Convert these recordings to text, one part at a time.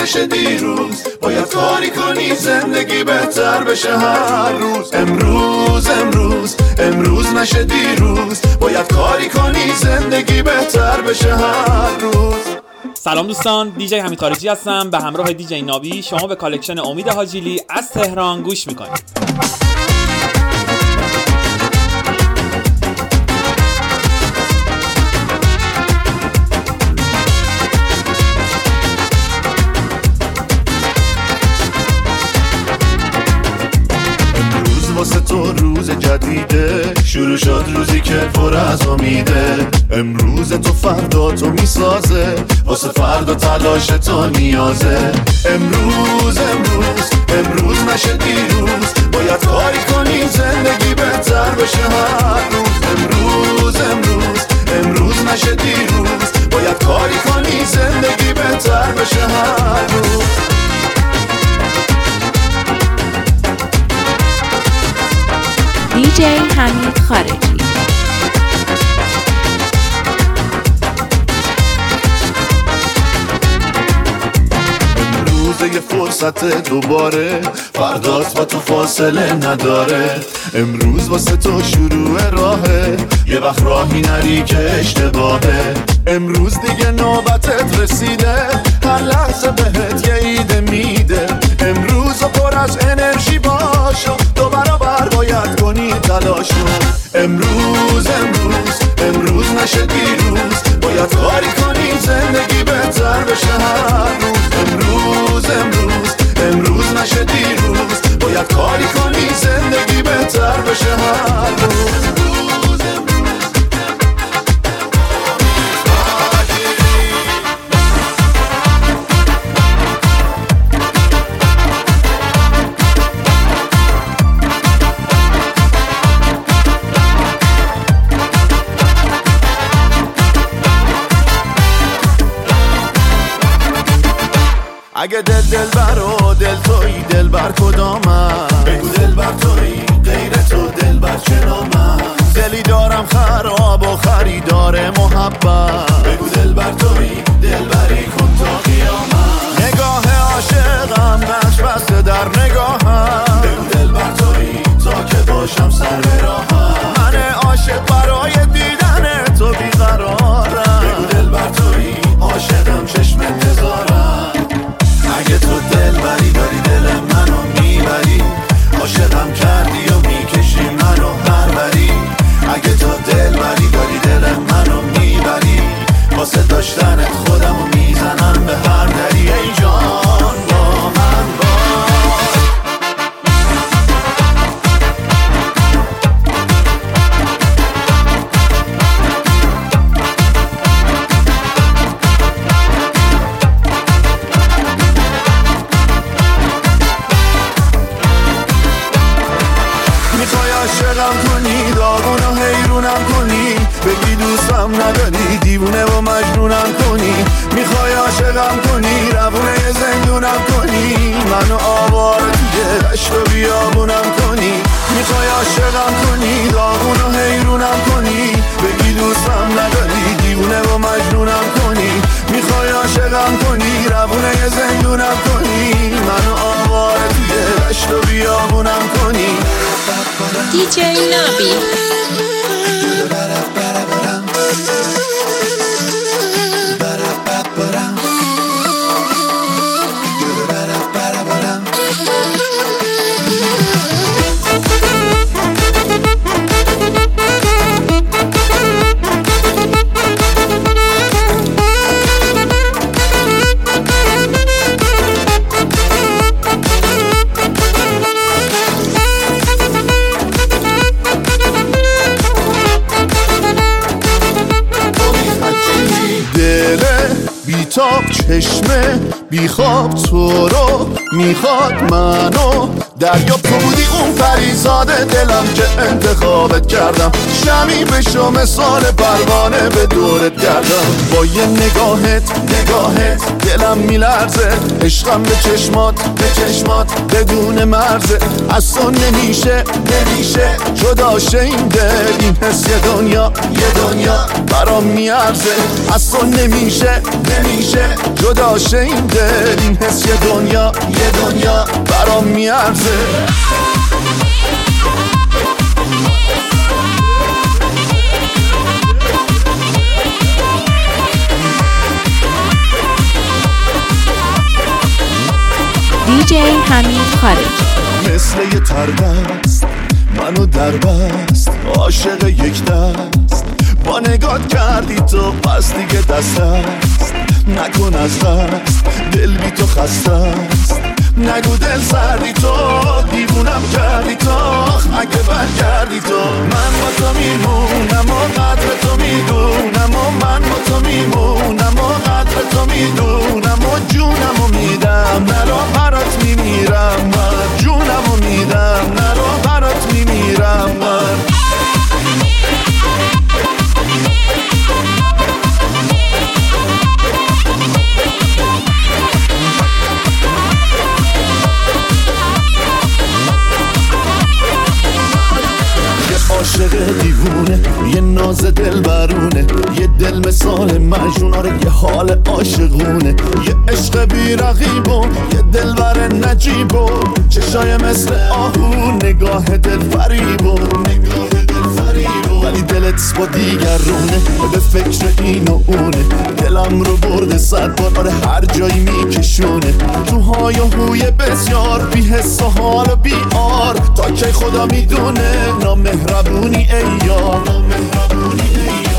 نشه دیروز، باید کاری کنی زندگی بهتر بشه هر روز. امروز امروز امروز نشه دیروز، باید کاری کنی زندگی بهتر بشه هر روز. سلام دوستان، دیجی حمید خارجی هستم. به همراه دیجی نابی شما به کالکشن امید حاجیلی از تهران گوش میکنید. واسه تو روز جدیده، شروع شد روزی که پر از امیده. امروز تو فردا تو میسازه، واسه فردا تلاش تو نیازه. امروز امروز امروز نشه دیروز، باید کاری کنی زندگی بهتر بشه هر روز. امروز امروز امروز نشه دیروز، باید کاری کنی زندگی بهتر بشه هر روز. دیجی حمید خارجی. امروز یه فرصت دوباره، فرداست با تو فاصله نداره. امروز واسه تو شروع راهه، یه وقت راهی نری که اشتباهه. امروز دیگه نوبتت رسیده، هر لحظه بهت یه ایده میده. امروز پر از انرژی باش، دو برابر باید کنی تلاشو. امروز امروز امروز نشه دیروز، باید کاری کنی زندگی بهتر بشه هر روز. امروز امروز امروز نشه دیروز، باید کاری کنی زندگی بهتر بشه هر روز. اگه دل بر و دل تویی، دل بر کدامم؟ بگو دل بر تویی، غیر تو دل بر چه نامم؟ دلی دارم خراب و خریدار محبت. بگو دل بر تویی، دل بری کن تا قیامت. نگاه عاشقم نقش بسته در نگاهم. بگو دل بر تویی، تا که باشم سر به راهم. من عاشق برای دیدن تو بیقرارم. بگو دل بر تویی، عاشقم چشم انتظارم. اگه تو دل بری داری دل منو میبری، عاشقم کردی و میکشی منو هر بری. اگه تو دل بری داری دل منو میبری، واسه داشتنت خودمو میزنم به هر دری. ای جان با من عاشقم کنی، داغونو حیرونم کنی، بگی دوستم نداری، دیوونه و مجنونم کنی. میخوای عاشقم کنی، روونه زندونم کنی، منو آواره توی دشت و بیابونم کنی. میخوای عاشقم کنی، داغونو حیرونم کنی، بگی دوستم نداری، دیوونه و مجنونم کنی. میخوای عاشقم کنی، روونه زندونم کنی، منو آواره توی دشت و بیابونم کنی. دیجی نابی. بیتاب چشمه بیخواب تو رو میخواد منو. دریا تو بودی اون پریزاده دلم که انتخابت کردم. شمی بشو مثال پروانه به دورت گردم. با یه نگاهت دلم میلرزه. عشقم به چشمات بدون مرزه. از تو نمیشه جدا شه این دل. این حس یه دنیا برام میارزه. از تو نمیشه نمیشه جدا شه این دل، این حس یه دنیا برام میارزه. دیجی حمید خارج. مثل یه تربست منو در بست، عاشق یک دست با نگات کردی تو، پس دیگه دست هست نکن از دست، دل بی تو خسته است. نگو دل سردی تو، دیوونم کردی تو، اگه برگردی تو. من با تو میمونم و قدر تو میدونم، و من با تو میمونم و قدر تو میدونم، و جونم و میدم نرو برات میمیرم من، جونم و میدم نرو برات میمیرم من. عاشق دیوونه، یه ناز دل برونه، یه دل مثال مجنون، آره یه حال عاشقونه، یه عشق بی رقیب و یه دل بر نجیب و چشای مثل آهو، نگاه دل فریب و ولی دلت با دیگرونه، به فکر این و اونه. دلم رو برده 100 بار، آره هر جایی میکشونه، تو های و هوی بسیار، بی حس و حال و بی آر. تا که خدا میدونه نامهربونی ای یار، نامهربونی ای یار.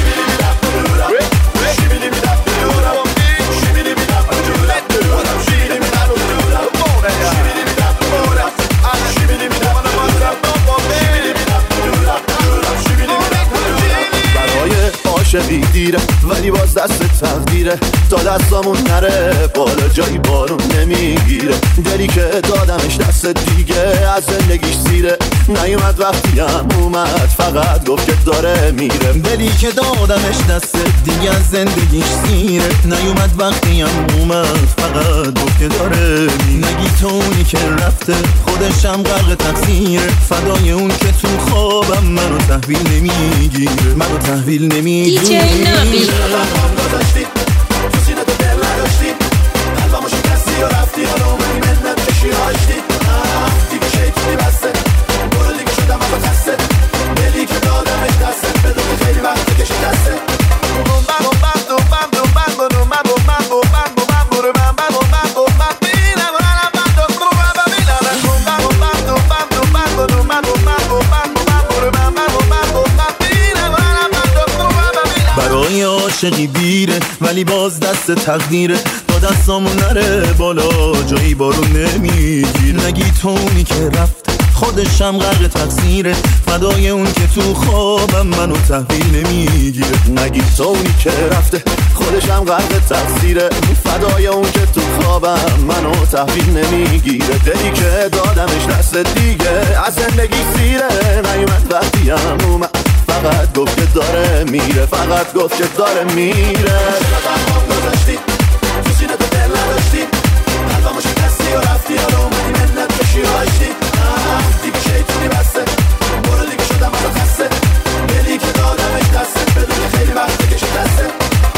عاشقی دیره ولی باز دست تقدیره، تا دستامون نره بالا جایی بارون نمیگیره. دلی که دادمش دست دیگه از زندگیش سیره، نیومد وقتی هم اومد فقط گفت که داره میره. دلی که دادمش دست دیگه از زندگیش سیره، نیومد وقتی هم اومد فقط گفت که داره میره. نگی تو اونی که رفته خودشم غرق تقصیره، فدای اون که تو خوابم منو تحویل نمیگیره، منو تحویل نمیگیره. دیجی نابی تو سینه تو دل نداشتی، قلبمو شکستی و رفتی، حالا اومدی منت کشی هاشتی. دیگه شیطونی بسته، برو دیگه شدم ازا خسته، دلی که دادمش دسته، بدون خیلی وقتی کشی دسته. برای عاشقی دیره ولی باز دست تقدیره، تا دستامون نره بالا جایی بارون نمیگیره. نگی تو اونی که رفت خودشم غرق تقصیره، فدای اون که تو خوابم منو تحویل نمیگیره. نگی تو اونی که رفته خودشم غرق تقصیره، فدای اون که تو خوابم منو تحویل نمیگیره. دلی که دادمش دست دیگه از زندگی سیره، نیومد وقتی هم اومد فقط گفت که داره میره، فقط گفت که داره میره. چقدر گذاشتی تو سینه تو دل نداشتی، قلبمو شکستی و رفتی، حالا اومدی منت کشی هاشتی. دیگه شیطونی بسته، برو دیگه شدم ازا خسته، دلی که دادمش دسته، بدون خیلی وقتی کشی دسته.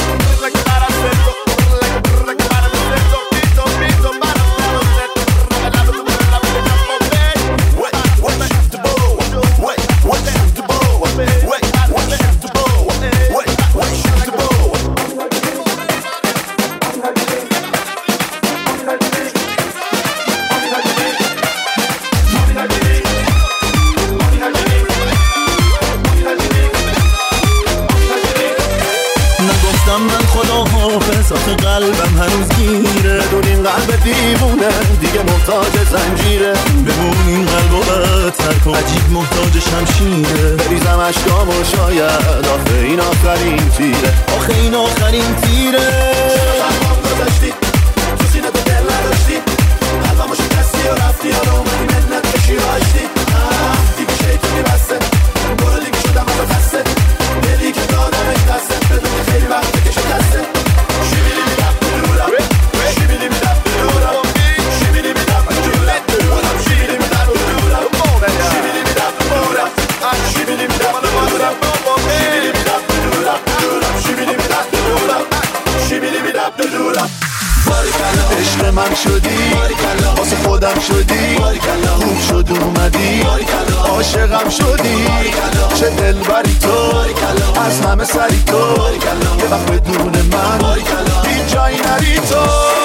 قلبم هنوز گیره، بدون این قلب دیوونه دیگه محتاج زنجیره. بمون این قلبو بدتر کن، عجیب محتاج شمشیره. بریزم اشکامو شاید آخه این آخرین تیره، آخه این آخرین تیره. چقدر گذاشتی تو سینه تو دل نداشتی، قلبمو شکستی و رفتی، حالا اومدی منت کشی هاشتی. دیگه شیطونی بسته، برو دیگه شدم ازا خسته، دلی که دادمش دسته، بدون خیلی وقتی کشی دسته. بدورم بدورم. عشق من شدی واسه خودم شدی خوب شد اومدی عاشقم شدی چه دلبری تو از همه سری تو یه وقت بدون من هیچ جایی نری تو.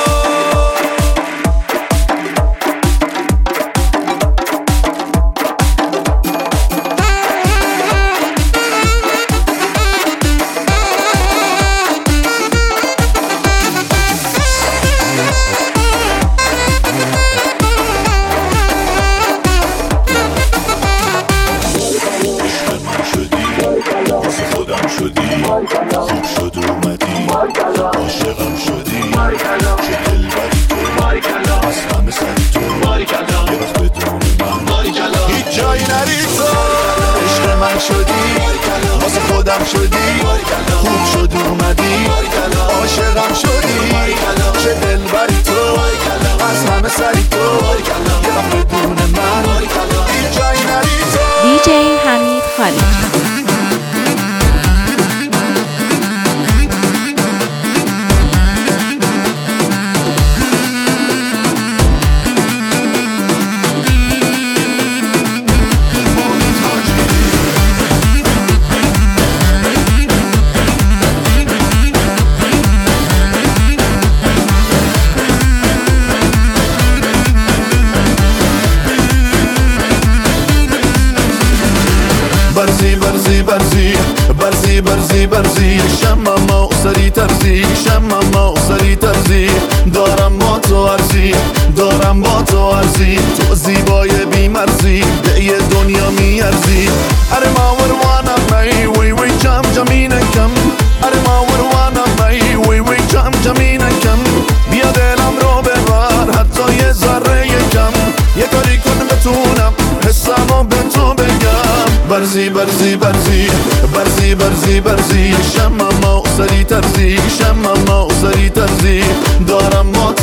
خوب شد اومدی عاشقم شدی چه دلبری تو از همه سری تو یه وقت بدون من هیچ جایی نری تو. عشق من شدی واسه خودم شدی خوب شد اومدی عاشقم شدی چه دلبری تو از همه سری تو یه وقت بدون من هیچ جایی نری تو. دیجی حمید خالقی. برزی شمم و سری ترزی شمم و سری ترزی دارم با تو عرضی تو زیبای بیمرزی به یه دنیا میارزی. اره ما وروانم می وی وی جم جمینکم اره ما وروانم می وی وی جم جمینکم بیا دلم رو ببر حتی یه ذره کم یه کاری کنم بتونم حسمو به تو بگم. برزی شمم و سری ترزی دارم با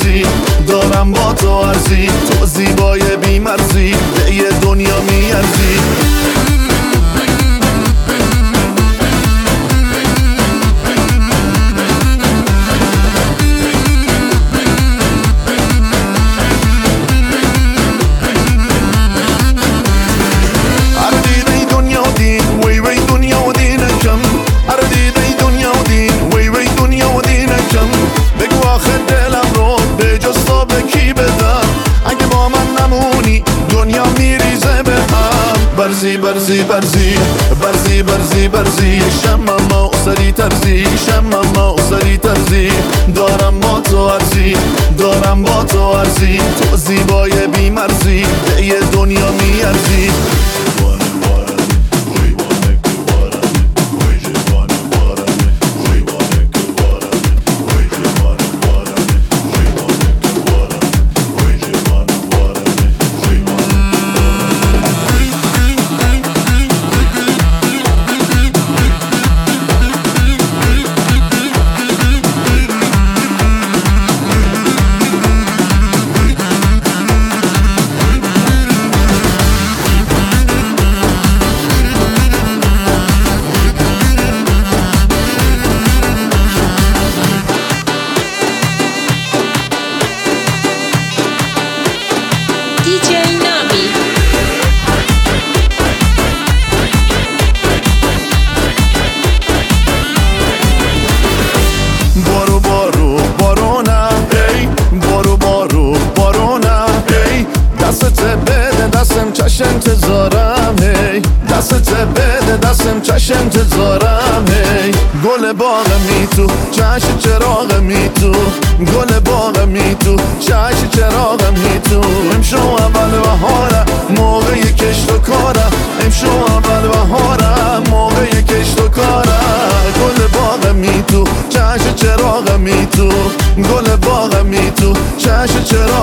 تو عرضی تو زیبای بیمرزی به یه دنیا میارزی. برزی شمم و سری ترزی دارم با تو عرضی تو زیبای بیمرزی به یه دنیا میارزی. چشم انتظارم هی گل باغ می تو چشم چراغ می تو گل باغ می تو چشم چراغ می تو امشو اول بهارم موقع کشت و کارم امشو اول بهارم موقع کشت و کارم گل باغ می تو چشم چراغ می تو گل باغ می تو چشم چراغ